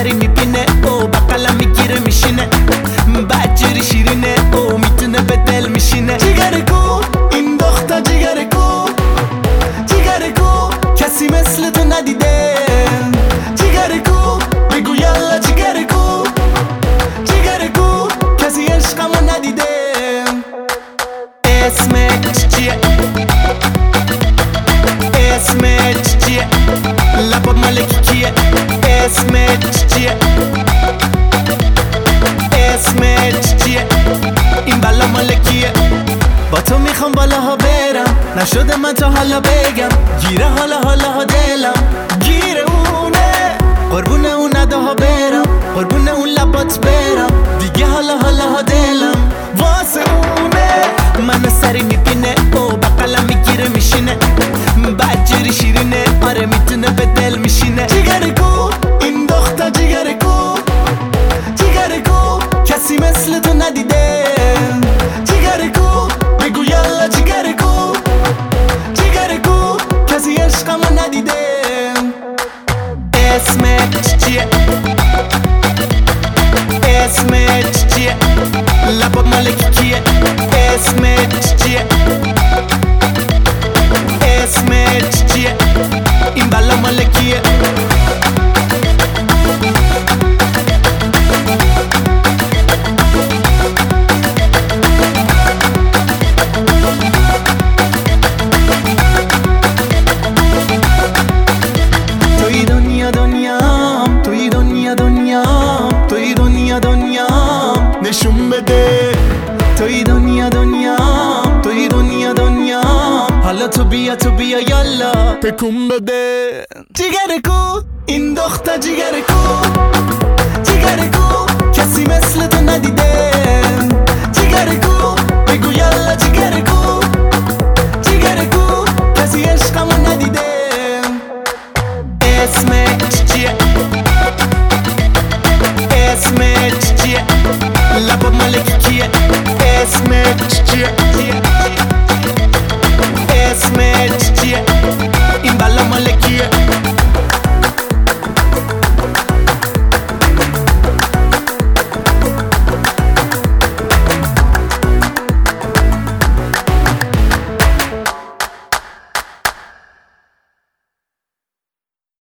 سری میبینه او بقلا میگیره میشینه بدجوری شیرینه او میتونه به دل میشینه جیگر کو این دختر جیگر کو جیگر کو کسی مثل تو ندیده جیگر کو بگو یالا جیگر کو جیگر کو کسی عشقمو ندیده اسمت چیه اسمت چیه لبات مالکی کیه اسمت چیه اسمت چیه این بلا مالکیه با تو میخوام بالاها برم نشده من تا حالا بگم گیره حالا ها دلم گیره اونه قربون اون نداها برم قربون اون لبات برم دیگه حالا ها دلم واسه اونه منو سری میبینه او بقلا میگیره میشینه بدجوری شیرینه آره میتونه به دل میشینه جیگر کو این دختر جیگر کو جیگر کو کسی مثل تو ندیده جیگر کو بگو یالا جیگر کو جیگر کو کسی عشقمو ندیده اسمت چیه اسمت چیه لبات مالکی کیه اسمت چیه اسمت چیه این بلا مالکیه توی دنیا دنیام توی دنیا دنیام توی دنیا دنیام نشون بده توی دنیا دنیام توی دنیا دنیام حالا تو بیا یالا تکون بده جیگر کو این دختر جیگر کو جیگر کو کسی مثل تو ندیده جیگر کو بگو یالا جیگر کو جیگر کو کسی عشقمو ندیده اسمت چیه اسمت چیه لبات مالکی کیه اسمت چیه اسمت چیه